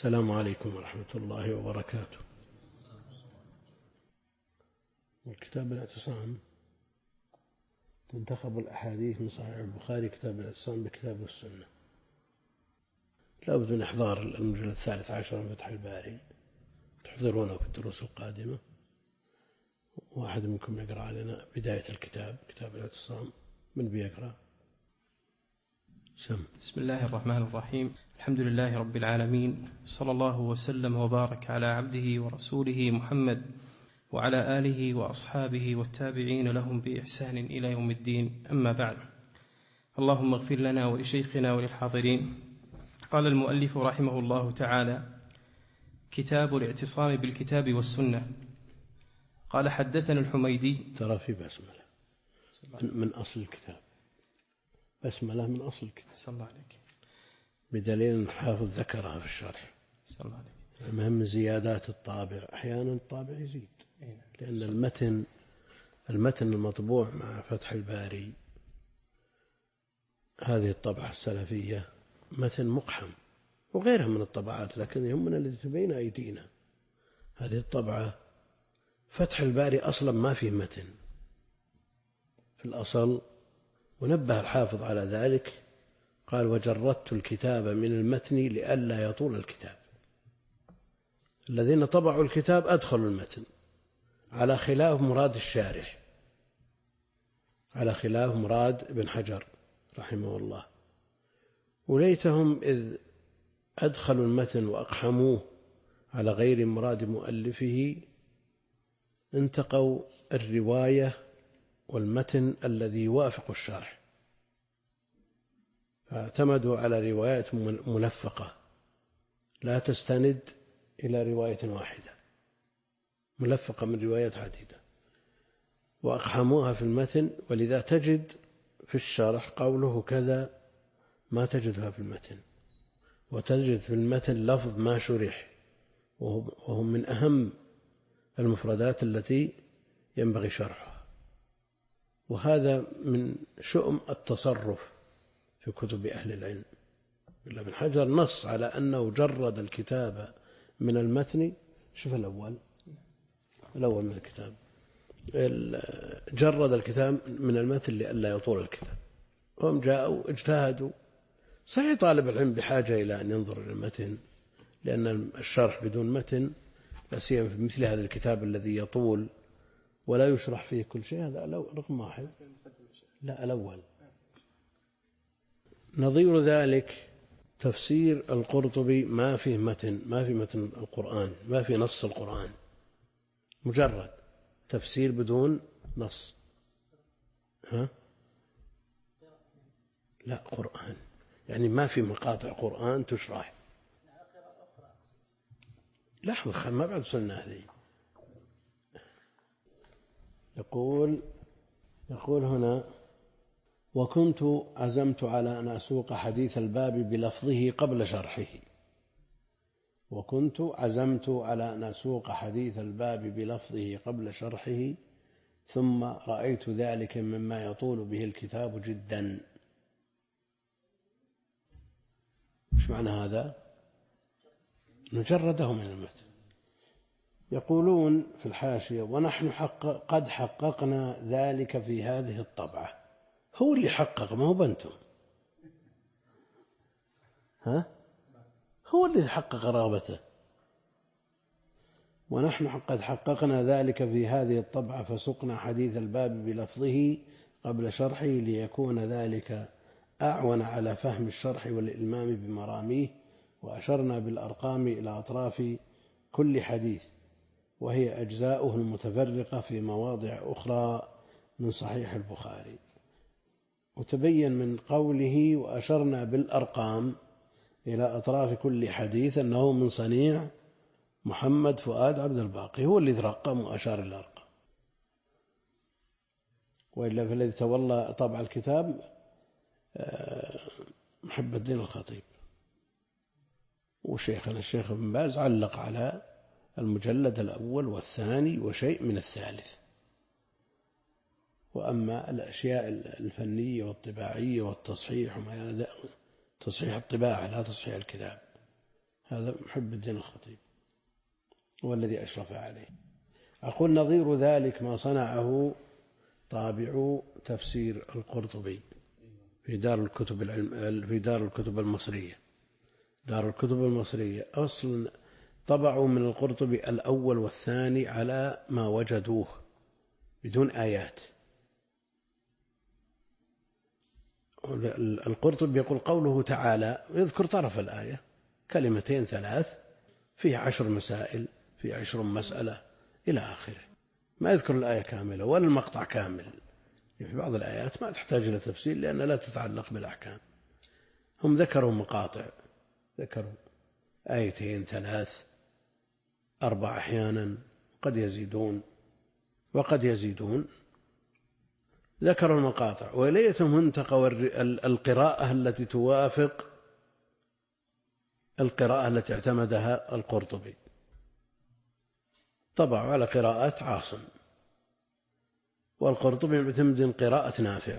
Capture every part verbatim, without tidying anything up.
السلام عليكم ورحمة الله وبركاته. الكتاب الاعتصام تنتخب الأحاديث من صحيح البخاري كتاب الاعتصام بكتاب والسنة. لا بد من إحضار المجلد الثالث عشر من فتح الباري، تحضرونه في الدروس القادمة. واحد منكم يقرأ علينا بداية الكتاب كتاب الاعتصام. من بيقرأ؟ سم. بسم الله الرحمن الرحيم. الحمد لله رب العالمين، صلى الله وسلم وبارك على عبده ورسوله محمد وعلى آله وأصحابه والتابعين لهم بإحسان إلى يوم الدين، أما بعد. اللهم اغفر لنا ولشيخنا وللحاضرين. قال المؤلف رحمه الله تعالى: كتاب الاعتصام بالكتاب والسنة. قال: حدثنا الحميدي. ترى في بسملة من أصل الكتاب، بسملة من أصل الكتاب. صلى الله عليك. بدليل حافظ ذكرها في الشرح. صلى الله عليك. المهم زيادات الطابع، أحيانا الطابع يزيد، لأن المتن المتن المطبوع مع فتح الباري هذه الطبعة السلفية متن مقحم، وغيرها من الطبعات، لكن يهمنا الذي بين أيدينا هذه الطبعة. فتح الباري أصلا ما فيه متن في الأصل، ونبه الحافظ على ذلك، قال: وجردت الكتاب من المتن لئلا يطول الكتاب. الذين طبعوا الكتاب أدخلوا المتن على خلاف مراد الشارح، على خلاف مراد ابن حجر رحمه الله. وليتهم إذ أدخلوا المتن وأقحموه على غير مراد مؤلفه انتقوا الرواية والمتن الذي يوافق الشرح، فاعتمدوا على روايات ملفقة لا تستند إلى رواية واحدة، ملفقة من روايات عديدة، وأقحموها في المتن. ولذا تجد في الشرح قوله كذا ما تجدها في المتن، وتجد في المتن لفظ ما شرح، وهم من أهم المفردات التي ينبغي شرحها. وهذا من شؤم التصرف في كتب أهل العلم. ابن حجر نص على أنه جرد الكتاب من المتن. شوف الأول الأول من الكتاب، جرد الكتاب من المتن لئلا يطول الكتاب. هم جاءوا اجتهدوا. صحيح طالب العلم بحاجة إلى أن ينظر إلى المتن، لأن الشرح بدون متن، لا سيما في مثل هذا الكتاب الذي يطول ولا يشرح فيه كل شيء. هذا رقم واحد. لا، الأول. نظير ذلك تفسير القرطبي ما فيه متن، ما في متن القرآن، ما في نص القرآن، مجرد تفسير بدون نص. ها؟ لا، قرآن يعني ما في مقاطع قرآن تشرح. لحظة، ما بعد وصلنا هذه. يقول يقول هنا: وكنت عزمت على أن أسوق حديث الباب بلفظه قبل شرحه. وكنت عزمت على أن أسوق حديث الباب بلفظه قبل شرحه، ثم رأيت ذلك مما يطول به الكتاب جدا. مش معنى هذا؟ نجرده من المتن. يقولون في الحاشية: ونحن حق قد حققنا ذلك في هذه الطبعة. هو اللي حقق، ما هو بنتم. ها؟ هو اللي حقق رغبته. ونحن قد حققنا ذلك في هذه الطبعة، فسقنا حديث الباب بلفظه قبل شرحه، ليكون ذلك أعون على فهم الشرح والإلمام بمراميه. وأشرنا بالأرقام إلى أطراف كل حديث، وهي أجزاؤه المتفرقة في مواضع أخرى من صحيح البخاري. وتبين من قوله وأشرنا بالأرقام إلى أطراف كل حديث أنه من صنيع محمد فؤاد عبد الباقي، هو الذي رقم وأشار إلى الأرقام. وإلا فالذي تولى طبع الكتاب محب الدين الخطيب، وشيخنا الشيخ ابن باز علق على المجلد الأول والثاني وشيء من الثالث. وأما الأشياء الفنية والطباعية والتصحيح وما تصحيح الطباعة لا تصحيح الكتاب، هذا محب الدين الخطيب هو الذي أشرف عليه. أقول نظير ذلك ما صنعه طابع تفسير القرطبي في دار الكتب العلم في دار الكتب المصرية. دار الكتب المصرية أصلا طبعوا من القرطبي الأول والثاني على ما وجدوه بدون آيات. القرطبي يقول قوله تعالى يذكر طرف الآية كلمتين ثلاث فيه عشر مسائل في عشر مسألة إلى آخره، ما يذكر الآية كاملة ولا المقطع كامل. في بعض الآيات ما تحتاج إلى تفسير لأن لا تتعلق بالأحكام. هم ذكروا مقاطع، ذكروا آيتين ثلاث أربع أحيانا قد يزيدون وقد يزيدون. ذكروا المقاطع وليس منتقى القراءة التي توافق القراءة التي اعتمدها القرطبي. طبعوا على قراءة عاصم، والقرطبي يعتمد قراءة نافع،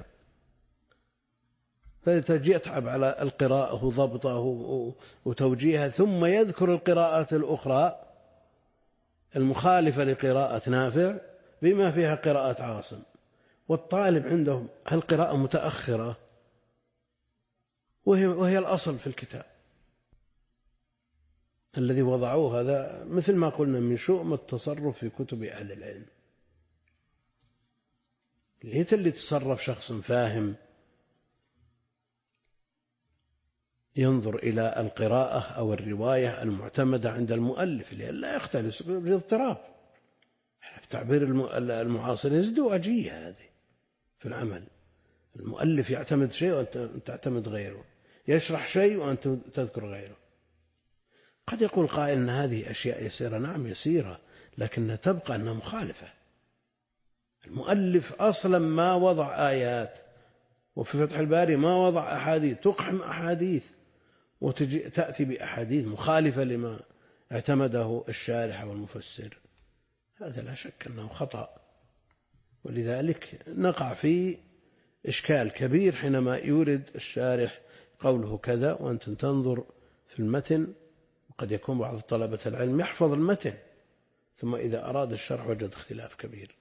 فتجي يتعب على القراءة وضبطه وتوجيهها ثم يذكر القراءات الأخرى المخالفة لقراءة نافع بما فيها قراءة عاصم. والطالب عندهم هالقراءة متأخرة وهي, وهي الأصل في الكتاب الذي وضعوه. هذا مثل ما قلنا من شؤم التصرف في كتب أهل العلم. ليت اللي تصرف شخص فاهم ينظر إلى القراءة أو الرواية المعتمدة عند المؤلف لئلا يختلس باضطراب. في تعبير المعاصر ازدواجية هذه في العمل. المؤلف يعتمد شيء وأنت تعتمد غيره، يشرح شيء وأنت تذكر غيره. قد يقول قائل أن هذه أشياء يسيرة، نعم يسيرة، لكنها تبقى أنها مخالفة. المؤلف أصلا ما وضع آيات، وفي فتح الباري ما وضع أحاديث تقحم أحاديث وتأتي بأحاديث مخالفة لما اعتمده الشارح والمفسر. هذا لا شك أنه خطأ، ولذلك نقع في إشكال كبير حينما يورد الشارح قوله كذا وأنت تنظر في المتن. وقد يكون بعض طلبة العلم يحفظ المتن ثم إذا أراد الشرح وجد اختلاف كبير.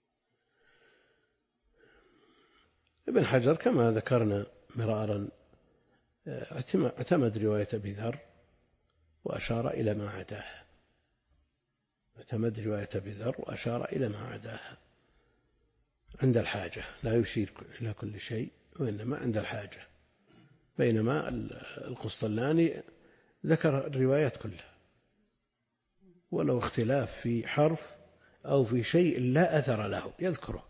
ابن حجر كما ذكرنا مرارا اعتمد رواية أبي ذر وأشار إلى ما عداها. اعتمد رواية أبي ذر وأشار إلى ما عداها عند الحاجة، لا يشير إلى كل شيء وإنما عند الحاجة. بينما القسطلاني ذكر الروايات كلها ولو اختلاف في حرف أو في شيء لا أثر له يذكره،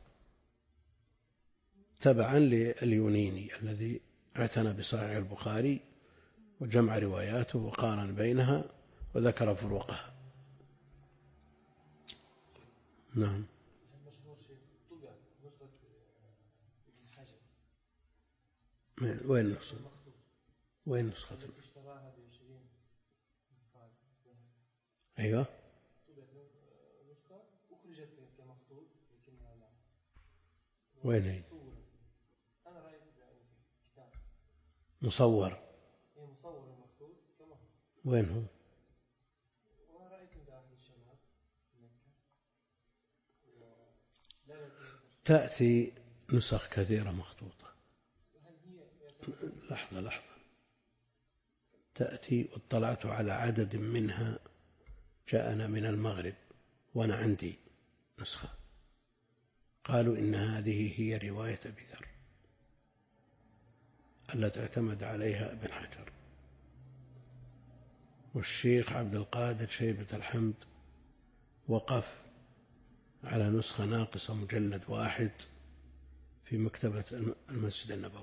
تبعا لليونيني الذي اعتنى بصحيح البخاري وجمع رواياته وقارن بينها وذكر فروقها. نعم. وين نسخة؟ وين نسخة؟ أيوة. وين هي؟ مصور. وين هو؟ تأتي نسخ كثيرة مخطوطة. لحظة لحظة تأتي، واطلعت على عدد منها جاءنا من المغرب وأنا عندي نسخة، قالوا إن هذه هي رواية أبي ذر التي اعتمد عليها ابن حجر. والشيخ عبد القادر شيبة الحمد وقف على نسخة ناقصة مجلد واحد في مكتبة المسجد النبوي،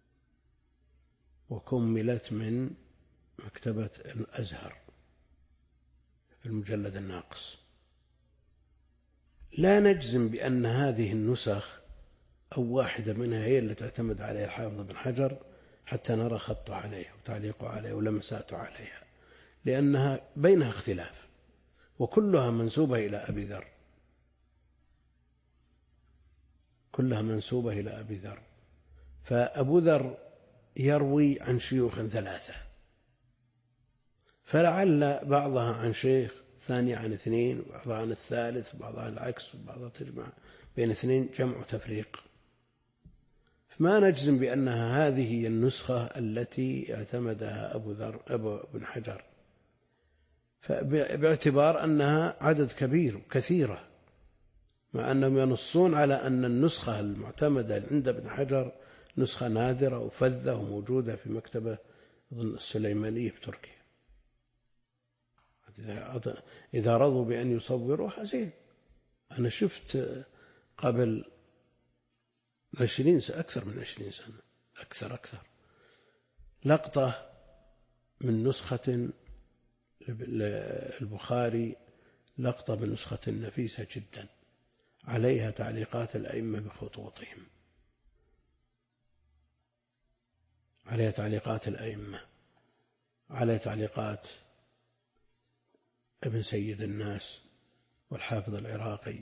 وكملت من مكتبة الأزهر في المجلد الناقص. لا نجزم بأن هذه النسخ أو واحدة منها هي التي اعتمد عليها الحافظ بن حجر حتى نرى خطه عليها وتعليقه عليها ولمساته عليها، لأنها بينها اختلاف وكلها منسوبة إلى أبي ذر، كلها منسوبة إلى أبي ذر. فأبو ذر يروي عن شيوخ ثلاثة، فلعل بعضها عن شيخ، ثانية عن اثنين، وبعضها عن الثالث، وبعضها العكس، وبعضها تجمع بين اثنين، جمع تفريق. فما نجزم بأنها هذه هي النسخة التي اعتمدها أبو ذر أبو بن حجر، باعتبار أنها عدد كبير وكثيرة، مع أنهم ينصون على أن النسخة المعتمدة عند ابن حجر نسخة نادرة وفذة وموجودة في مكتبة السليمانية في تركيا. إذا رضوا بأن يصوروها زين. أنا شفت قبل عشرين سنة، أكثر من عشرين سنة، أكثر أكثر لقطة من نسخة البخاري، لقطة من نسخة نفيسة جدا، عليها تعليقات الأئمة بخطوطهم، عليها تعليقات الأئمة، عليها تعليقات ابن سيد الناس والحافظ العراقي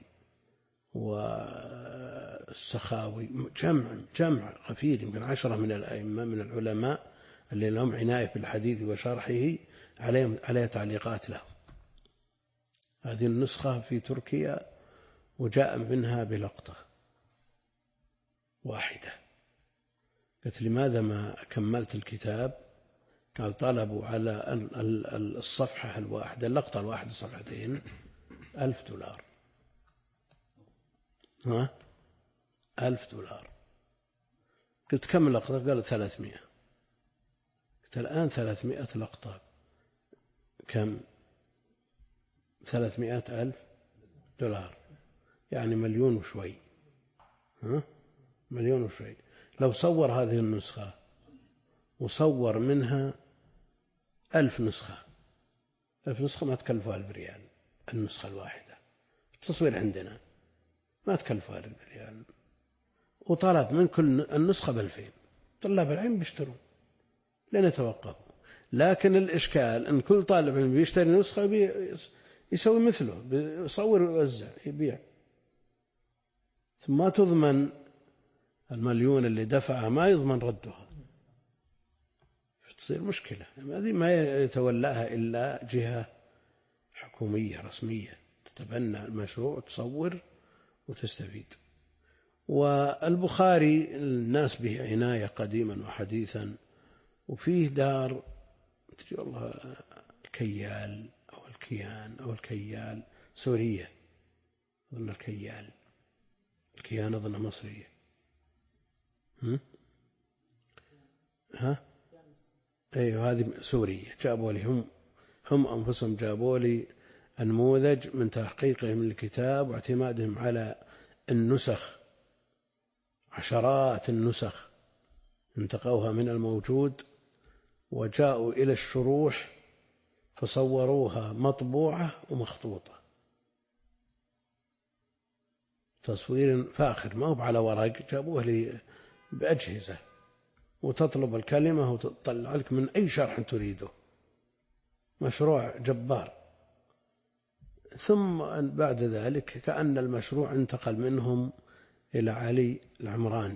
والسخاوي، جمع جمع غفير من عشرة من الأئمة من العلماء اللي لهم عناية بالحديث وشرحه، عليهم عليها تعليقات له. هذه النسخة في تركيا وجاء منها بلقطة واحدة. قلت لماذا ما كملت الكتاب؟ قال طلبوا على الصفحة الواحدة، اللقطة الواحدة صفحتين، ألف دولار. ها؟ ألف دولار. قلت كم لقطة؟ قال ثلاثمائة. قلت الآن ثلاثمائة لقطة كم؟ ثلاثمائة ألف دولار، يعني مليون وشوي. ها؟ مليون وشوي. لو صور هذه النسخة وصور منها ألف نسخة، ألف نسخة ما تكلفها ألف ريال النسخة الواحدة. التصوير عندنا ما تكلفها ألف ريال، وطلب من كل النسخة بألفين. طلاب العلم بيشترون لن يتوقفوا. لكن الإشكال أن كل طالب علم بيشتري نسخة يسوي مثله، بيصور ويوزع يبيع، ثم ما تضمن المليون اللي دفعها، ما يضمن ردها، تصير مشكلة. هذه ما يتولاها إلا جهة حكومية رسمية تتبنى المشروع وتصور وتستفيد. والبخاري الناس به عناية قديما وحديثا، وفيه دار تجي والله الكيال أو الكيان أو الكيال سورية، أظن الكيال، الكيان أظن مصرية. هم؟ ها؟ أيوة هذه سورية. جابوا لي هم هم أنفسهم جابوا لي النموذج من تحقيقهم للكتاب واعتمادهم على النسخ، عشرات النسخ انتقوها من الموجود، وجاءوا إلى الشروح فصوروها مطبوعة ومخطوطة، تصوير فاخر، ما هو على ورق، جابوه لي بأجهزة، وتطلب الكلمة وتطلع لك من أي شرح تريده. مشروع جبار. ثم بعد ذلك كأن المشروع انتقل منهم إلى علي العمران،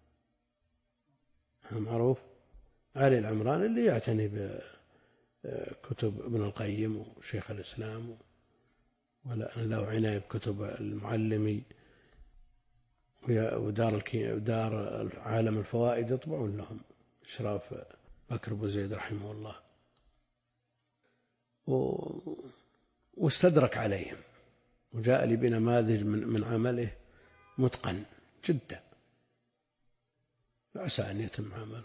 معروف علي العمران اللي يعتني بكتب ابن القيم وشيخ الإسلام، ولا له عناية بكتب المعلمي ودار ودار عالم الفوائد، يطبعون لهم إشراف بكر بو زيد رحمه الله، واستدرك عليهم وجاء لي بنماذج من من عمله متقن جدا، عسى أن يتم عمله.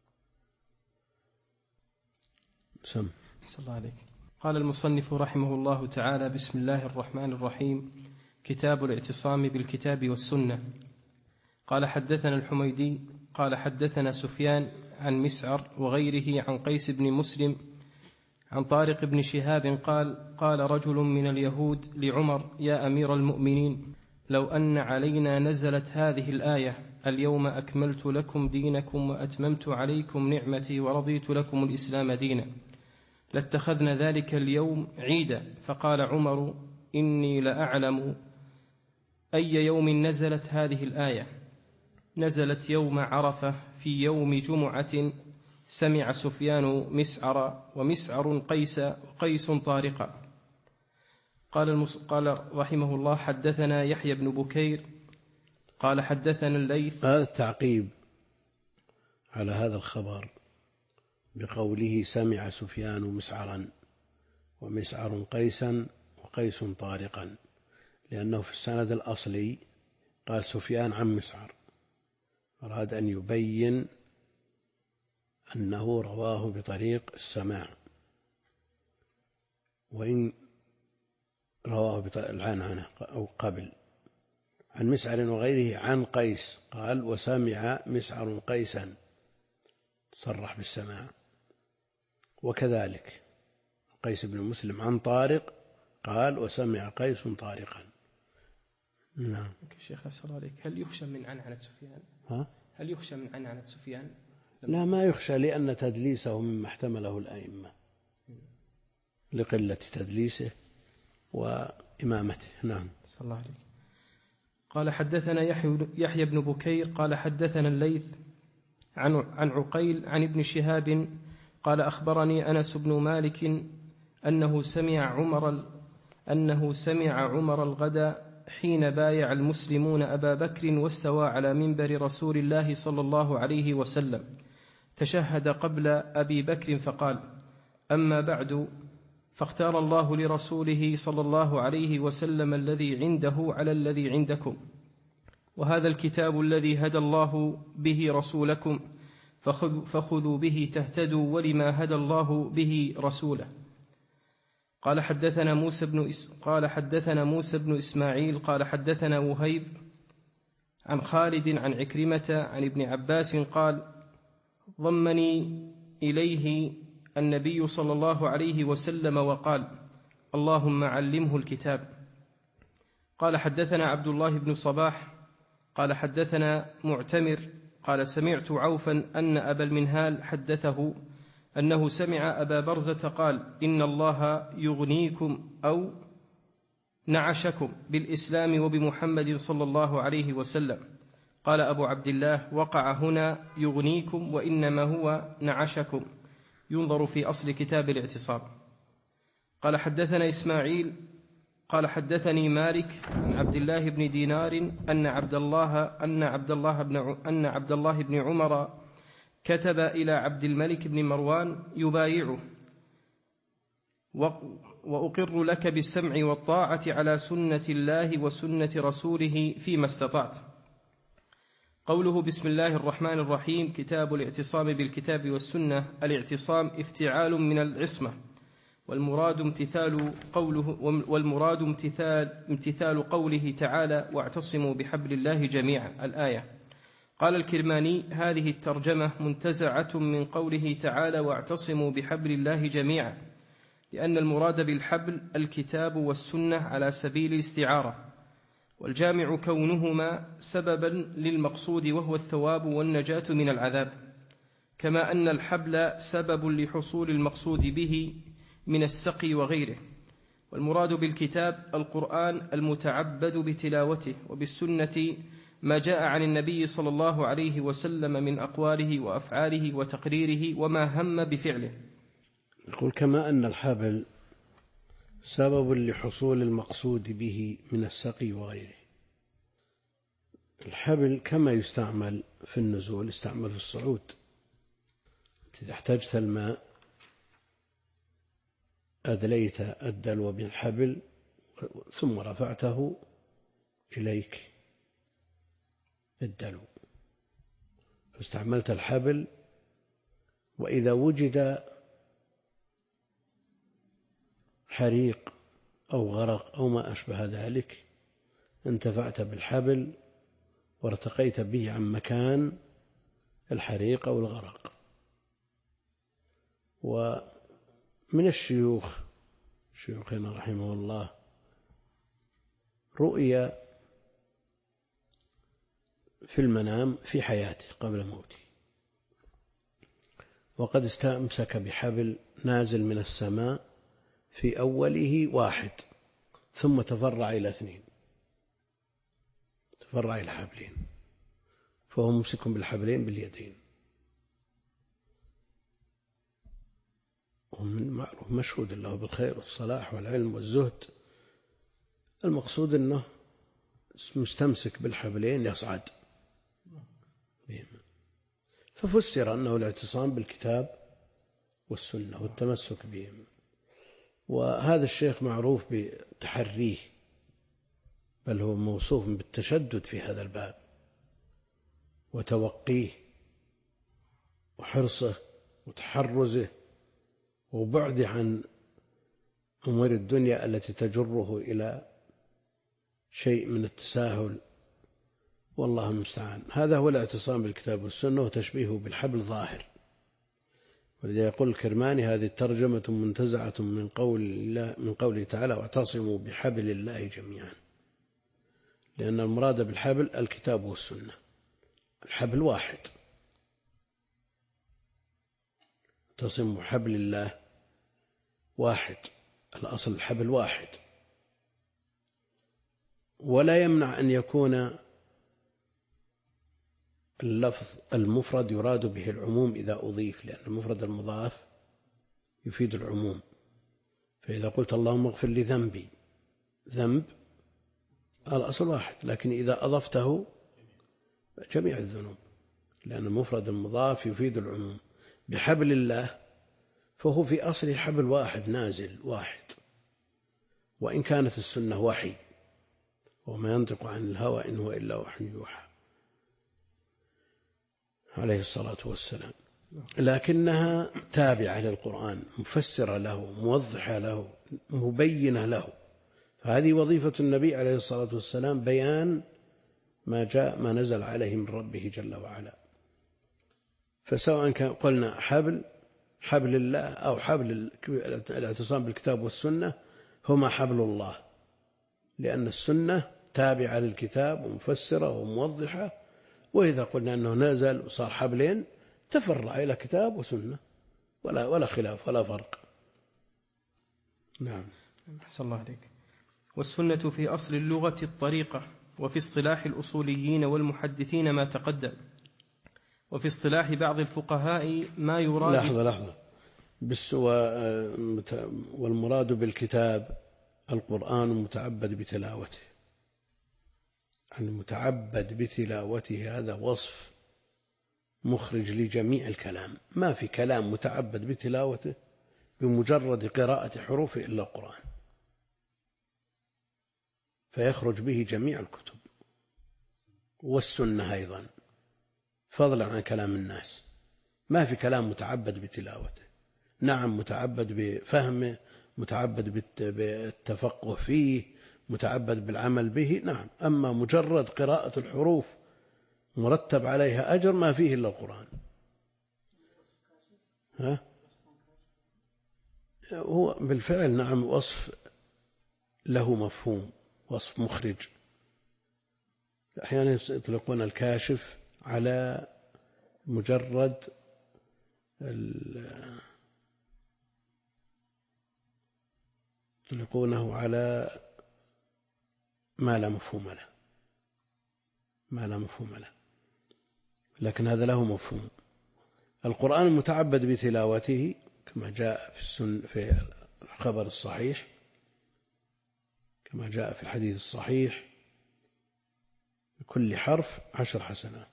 سم. صلى الله عليك. قال المصنف رحمه الله تعالى: بسم الله الرحمن الرحيم. كتاب الاعتصام بالكتاب والسنة. قال حدثنا الحميدي قال حدثنا سفيان عن مسعر وغيره عن قيس بن مسلم عن طارق بن شهاب قال: قال رجل من اليهود لعمر: يا أمير المؤمنين، لو أن علينا نزلت هذه الآية: اليوم أكملت لكم دينكم وأتممت عليكم نعمتي ورضيت لكم الإسلام دينا، لاتخذنا ذلك اليوم عيدا. فقال عمر: إني لأعلم أي يوم نزلت هذه الآية. نزلت يوم عرفة في يوم جمعة سمع سفيان مسعر ومسعر قيس وقيس طارقا. قال, المص... قال رحمه الله: حدثنا يحيى بن بكير قال حدثنا الليث. هذا التعقيب على هذا الخبر بقوله سمع سفيان مسعرا ومسعر قيسا وقيس طارقا، لأنه في السند الأصلي قال سفيان عن مسعر، أراد أن يبين أنه رواه بطريق السماع، وإن رواه بطريق العنعنة أو قبل عن مسعر وغيره عن قيس، قال وسمع مسعر قيسا، صرح بالسماع. وكذلك قيس بن مسلم عن طارق قال وسمع قيس طارقا. نعم. شيخ أسأل عليك، هل يخشى من عنعنة سفيان؟ ها؟ هل يخشى من عنعنة سفيان؟ لا، ما يخشى، لأن تدليسه مما احتمله الأئمة لقلة تدليسه وإمامته. نعم. صلى الله عليه. قال حدثنا يحيى بن بكير قال حدثنا الليث عن عن عقيل عن ابن شهاب قال أخبرني أنس بن مالك أنه سمع عمر أنه سمع عمر الغدا حين بايع المسلمون أبا بكر واستوى على منبر رسول الله صلى الله عليه وسلم، تشهد قبل أبي بكر فقال: أما بعد، فاختار الله لرسوله صلى الله عليه وسلم الذي عنده على الذي عندكم، وهذا الكتاب الذي هدى الله به رسولكم، فخذوا به تهتدوا، ولما هدى الله به رسوله. قال حدثنا موسى بن إس... قال حدثنا موسى بن إسماعيل قال حدثنا وهيب عن خالد عن عكرمة عن ابن عباس قال: ضمني إليه النبي صلى الله عليه وسلم وقال: اللهم علمه الكتاب. قال حدثنا عبد الله بن صباح قال حدثنا معتمر قال سمعت عوفا أن أبا المنهال حدثه أنه سمع أبا برزة قال: إن الله يغنيكم أو نعشكم بالإسلام وبمحمد صلى الله عليه وسلم. قال أبو عبد الله: وقع هنا يغنيكم وإنما هو نعشكم، ينظر في أصل كتاب الاعتصام. قال حدثنا إسماعيل قال حدثني مالك عن عبد الله بن دينار أن عبد الله أن عبد الله بن أن عبد الله بن عمر كتب إلى عبد الملك بن مروان يبايعه: وأقر لك بالسمع والطاعة على سنة الله وسنة رسوله فيما استطعت. قوله بسم الله الرحمن الرحيم كتاب الاعتصام بالكتاب والسنة. الاعتصام افتعال من العصمة، والمراد امتثال قوله والمراد امتثال امتثال قوله تعالى: واعتصموا بحبل الله جميعا، الآية. قال الكرماني: هذه الترجمة منتزعة من قوله تعالى: واعتصموا بحبل الله جميعا، لأن المراد بالحبل الكتاب والسنة على سبيل الاستعارة، والجامع كونهما سببا للمقصود وهو الثواب والنجاة من العذاب، كما أن الحبل سبب لحصول المقصود به من السقي وغيره. والمراد بالكتاب القرآن المتعبد بتلاوته، وبالسنة ما جاء عن النبي صلى الله عليه وسلم من أقواله وأفعاله وتقريره وما هم بفعله. يقول: كما أن الحبل سبب لحصول المقصود به من السقي وغيره. الحبل كما يستعمل في النزول يستعمل في الصعود. إذا احتجت الماء أدليت الدلو بالحبل ثم رفعته إليك بالدلو، فاستعملت الحبل. وإذا وجد حريق أو غرق أو ما أشبه ذلك انتفعت بالحبل وارتقيت به عن مكان الحريق أو الغرق. ومن الشيوخ شيوخنا رحمه الله رؤيا في المنام في حياته قبل موته، وقد استمسك بحبل نازل من السماء في أوله واحد ثم تفرع إلى اثنين، تفرع إلى حبلين، فهو ممسك بالحبلين باليدين. ومن معروف مشهود له بالخير والصلاح والعلم والزهد. المقصود أنه مستمسك بالحبلين يصعد. ففسر أنه الاعتصام بالكتاب والسنة والتمسك بهم. وهذا الشيخ معروف بتحريه، بل هو موصوف بالتشدد في هذا الباب وتوقيه وحرصه وتحرزه وبعده عن أمور الدنيا التي تجره إلى شيء من التساهل، والله المستعان. هذا هو الاعتصام بالكتاب والسنة وتشبيهه بالحبل ظاهر. ولذا يقول الكرماني: هذه الترجمة منتزعة من قول الله من قوله تعالى: واعتصموا بحبل الله جميعا، لأن المراد بالحبل الكتاب والسنة. الحبل واحد، اعتصموا بحبل الله واحد، الأصل الحبل واحد. ولا يمنع أن يكون اللفظ المفرد يراد به العموم إذا أضيف، لأن المفرد المضاف يفيد العموم. فإذا قلت اللهم اغفر لي ذنبي، ذنب الأصل واحد، لكن إذا أضفته جميع الذنوب، لأن المفرد المضاف يفيد العموم. بحبل الله فهو في أصله حبل واحد نازل واحد، وإن كانت السنة وحي، وما ينطق عن الهوى إن هو إلا وحي يوحى عليه الصلاة والسلام، لكنها تابعة للقرآن، مفسرة له، موضحة له، مبينة له. فهذه وظيفة النبي عليه الصلاة والسلام، بيان ما جاء ما نزل عليه من ربه جل وعلا. فسواء كان قلنا حبل حبل الله أو حبل الاعتصام بالكتاب والسنة، هما حبل الله، لأن السنة تابعة للكتاب ومفسرة وموضحة. وإذا قلنا أنه نزل وصار حبلين تفرع إلى كتاب وسنة، ولا ولا خلاف ولا فرق. نعم. أحسن الله عليك. والسنة في أصل اللغة الطريقة، وفي اصطلاح الأصوليين والمحدثين ما تقدم، وفي اصطلاح بعض الفقهاء ما يراد. لحظة لحظة والمراد بالكتاب القرآن المتعبد بتلاوته. المتعبد بتلاوته هذا وصف مخرج لجميع الكلام. ما في كلام متعبد بتلاوته بمجرد قراءة حروفه إلا القرآن، فيخرج به جميع الكتب والسنة أيضا، فضلا عن كلام الناس. ما في كلام متعبد بتلاوته. نعم، متعبد بفهمه، متعبد بالتفقه فيه، متعبد بالعمل به، نعم. أما مجرد قراءة الحروف مرتب عليها أجر ما فيه إلا القرآن. ها؟ هو بالفعل نعم وصف له مفهوم، وصف مخرج. أحيانا يطلقون الكاشف على مجرد يطلقونه على ما لا مفهوم له، ما لا مفهوم له، لكن هذا له مفهوم. القرآن المتعبد بتلاوته كما جاء في السنة في الخبر الصحيح، كما جاء في الحديث الصحيح: بكل حرف عشر حسنات.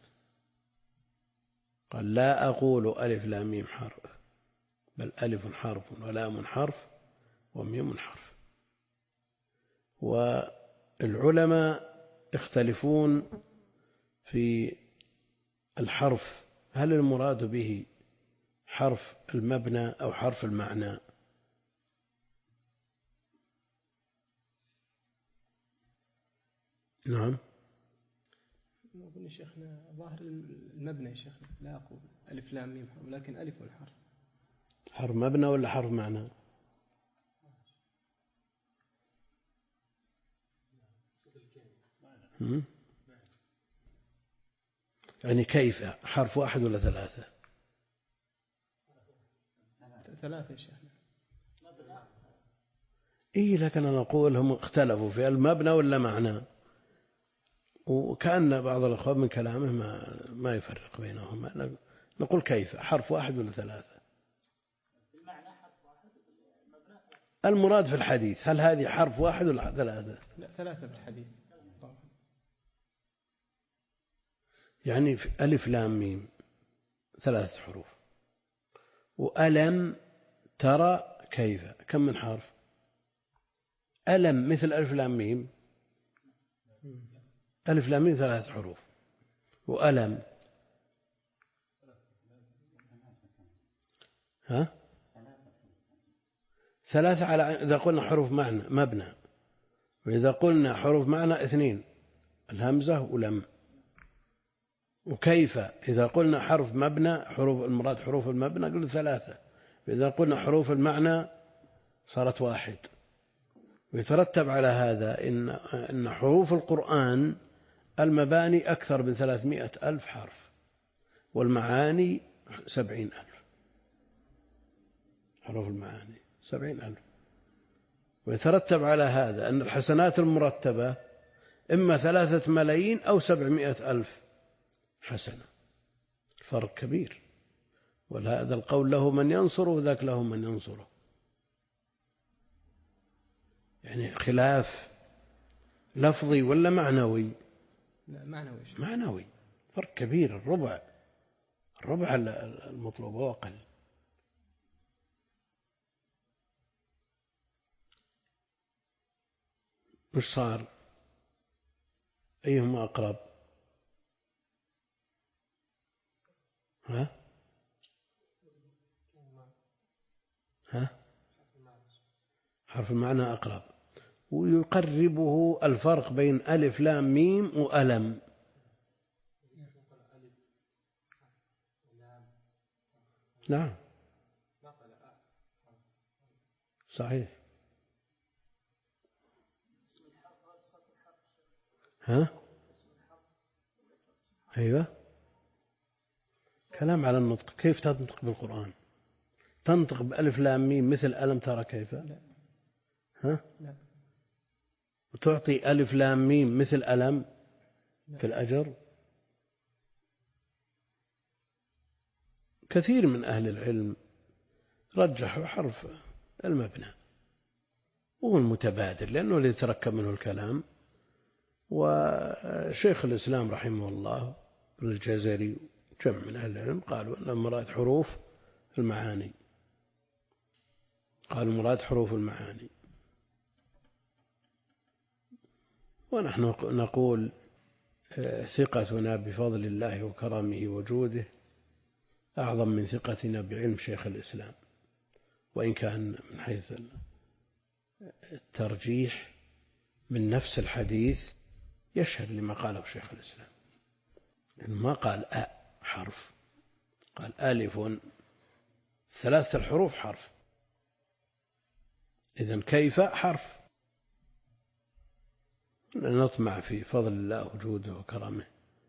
قال: لا أقول ألف لام ميم حرف، بل ألف حرف ولام حرف وميم حرف. والعلماء يختلفون في الحرف، هل المراد به حرف المبنى أو حرف المعنى؟ نعم. أقول شيخنا ظاهر المبنى يا شيخنا، لا أقول ألف لام ميم حرف، ولكن ألف والحرف. حرف مبنى ولا حرف معنى؟ يعني كيف؟ حرف واحد ولا ثلاثة؟ ثلاثة يا شيخنا. إيه، لكن أنا أقول هم اختلفوا في المبنى ولا معنى، وكأن بعض الأخوان من كلامه ما ما يفرق بينهما. نقول كيف؟ حرف واحد ولا ثلاثة؟ المعنى حرف واحد. المراد في الحديث هل هذه حرف واحد ولا ثلاثة؟ لا ثلاثة في الحديث. يعني في ألف لام ميم ثلاثة حروف، وألم ترى كيف كم من حرف؟ ألم مثل ألف لام ميم، ألف لام ميم ثلاث حروف، وألم ها ثلاثة على إذا قلنا حروف معنى مبنى، وإذا قلنا حروف معنى اثنين الهمزة ولم. وكيف إذا قلنا حرف مبنى حروف المراد حروف المبنى قلنا ثلاثة، وإذا قلنا حروف المعنى صارت واحد. ويترتب على هذا إن إن حروف القرآن المباني أكثر من ثلاثمائة ألف حرف، والمعاني سبعين ألف. حروف المعاني سبعين ألف. ويترتب على هذا أن الحسنات المرتبة إما ثلاثة ملايين أو سبعمائة ألف حسنة، فرق كبير. وهذا القول له من ينصره وذاك له من ينصره، يعني خلاف لفظي ولا معنوي؟ لا معنوي. معنوي، فرق كبير، الربع الربع المطلوب وأقل. وش صار؟ أيهما أقرب؟ ها؟ ها؟ حرف المعنى أقرب، ويقربه الفرق بين ألف لام ميم وألم. نعم صحيح. ها؟ أيوة، كلام على النطق. كيف تنطق بالقرآن؟ تنطق بألف لام ميم مثل ألم ترى كيف؟ ها؟ لا. وتعطي ألف لام ميم مثل ألم في الأجر؟ كثير من أهل العلم رجحوا حرف المبنى، وهو المتبادر لأنه اللي يتركب منه الكلام. وشيخ الإسلام رحمه الله الجزري جمع من أهل العلم قالوا أن مراد حروف المعاني، قالوا مراد حروف المعاني. ونحن نقول ثقتنا بفضل الله وكرمه وجوده أعظم من ثقتنا بعلم شيخ الإسلام، وإن كان من حيث الترجيح من نفس الحديث يشهد لما قاله شيخ الإسلام، ما قال أ حرف، قال ألف ثلاثة الحروف حرف، إذن كيف حرف. نطمع في فضل الله وجوده وكرمه،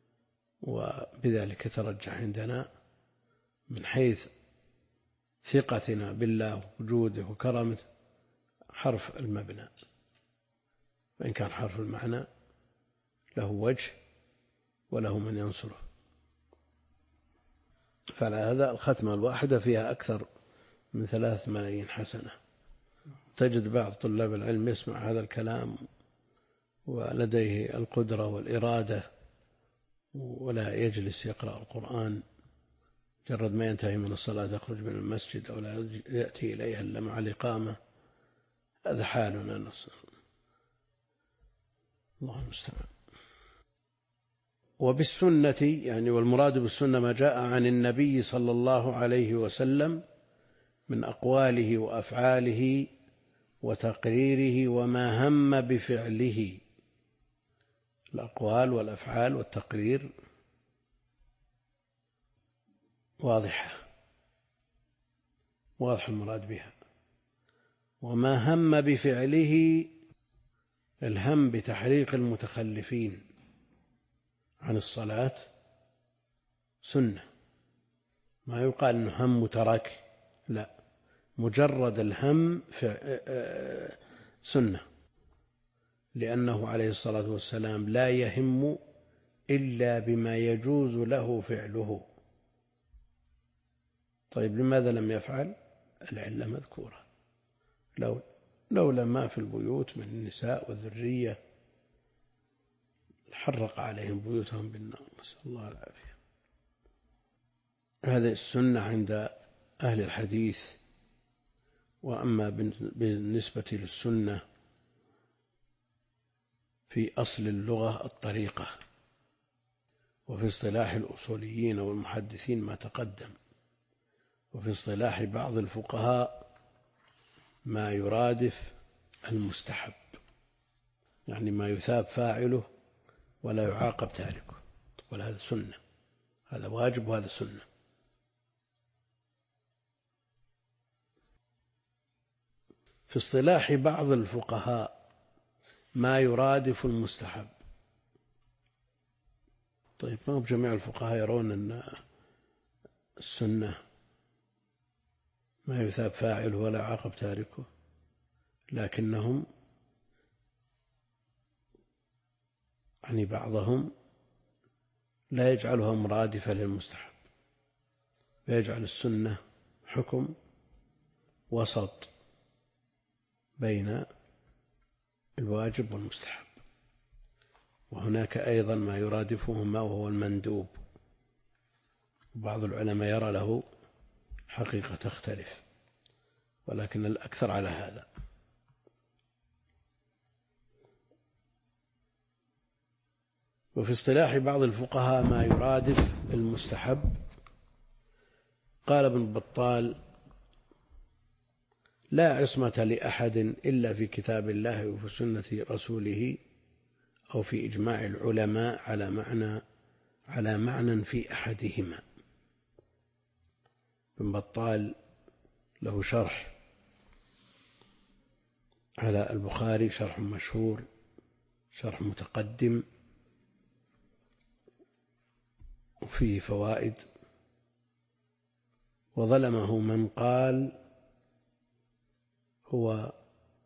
وبذلك ترجح عندنا من حيث ثقتنا بالله وجوده وكرمه حرف المبنى، وإن كان حرف المعنى له وجه وله من ينصره. فعلى هذا الختمة الواحدة فيها أكثر من ثلاث ملايين حسنة. تجد بعض طلاب العلم يسمع هذا الكلام ولديه القدرة والإرادة ولا يجلس يقرأ القرآن، جرد ما ينتهي من الصلاة يخرج من المسجد أو لا يأتي إليها إلا مع الإقامة. هذا حالنا نصر الله المستعان. وبالسنة يعني والمراد بالسنة ما جاء عن النبي صلى الله عليه وسلم من أقواله وأفعاله وتقريره وما هم بفعله. الأقوال والأفعال والتقرير واضحة، واضح المراد بها. وما هم بفعله الهم بتحريق المتخلفين عن الصلاة سنة، ما يقال أنه هم ترك، لا، مجرد الهم سنة، لأنه عليه الصلاة والسلام لا يهم إلا بما يجوز له فعله. طيب لماذا لم يفعل؟ العلة مذكورة، لو لولا ما في البيوت من النساء والذرية حرق عليهم بيوتهم بالنار، نسأل الله العافية. هذه السنة عند أهل الحديث. وأما بالنسبة للسنة في أصل اللغة الطريقة، وفي اصطلاح الأصوليين والمحدثين ما تقدم، وفي اصطلاح بعض الفقهاء ما يرادف المستحب، يعني ما يثاب فاعله ولا يعاقب تاركه، وهذا سنة، هذا واجب وهذا سنة. في اصطلاح بعض الفقهاء ما يرادف المستحب. طيب ما بجميع الفقهاء يرون أن السنة ما يثاب فاعله ولا يعاقب تاركه، لكنهم يعني بعضهم لا يجعلها مرادفة للمستحب، ويجعل السنة حكم وسط بين الواجب والمستحب. وهناك أيضا ما يرادفهما وهو المندوب، بعض العلماء يرى له حقيقة تختلف، ولكن الأكثر على هذا. وفي اصطلاح بعض الفقهاء ما يرادف المستحب. قال ابن بطال: لا عصمة لأحد إلا في كتاب الله وفي سنة رسوله أو في إجماع العلماء على معنى على معنى في أحدهما. ابن بطال له شرح على البخاري، شرح مشهور، شرح متقدم، وفيه فوائد. وظلمه من قال هو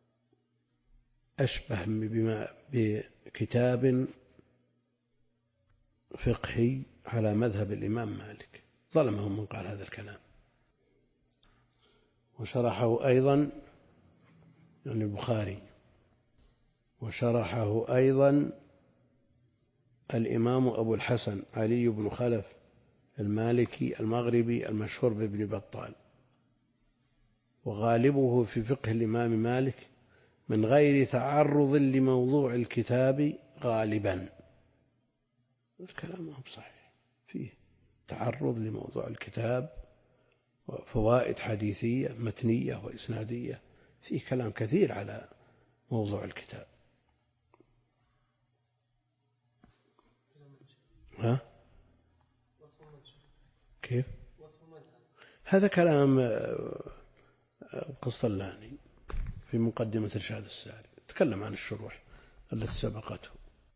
أشبه بما بكتاب فقهي على مذهب الإمام مالك، ظلمه من قال هذا الكلام. وشرحه أيضا يعني البخاري، وشرحه أيضا الإمام أبو الحسن علي بن خلف المالكي المغربي المشهور بابن بطال. وغالبه في فقه الإمام مالك من غير تعرض لموضوع الكتاب غالبا. الكلام ما هو صحيح، فيه تعرض لموضوع الكتاب وفوائد حديثية متنية وإسنادية، فيه كلام كثير على موضوع الكتاب. ها؟ كيف؟ هذا كلام القسطلاني في مقدمة إرشاد الساري، تكلم عن الشروح التي سبقته.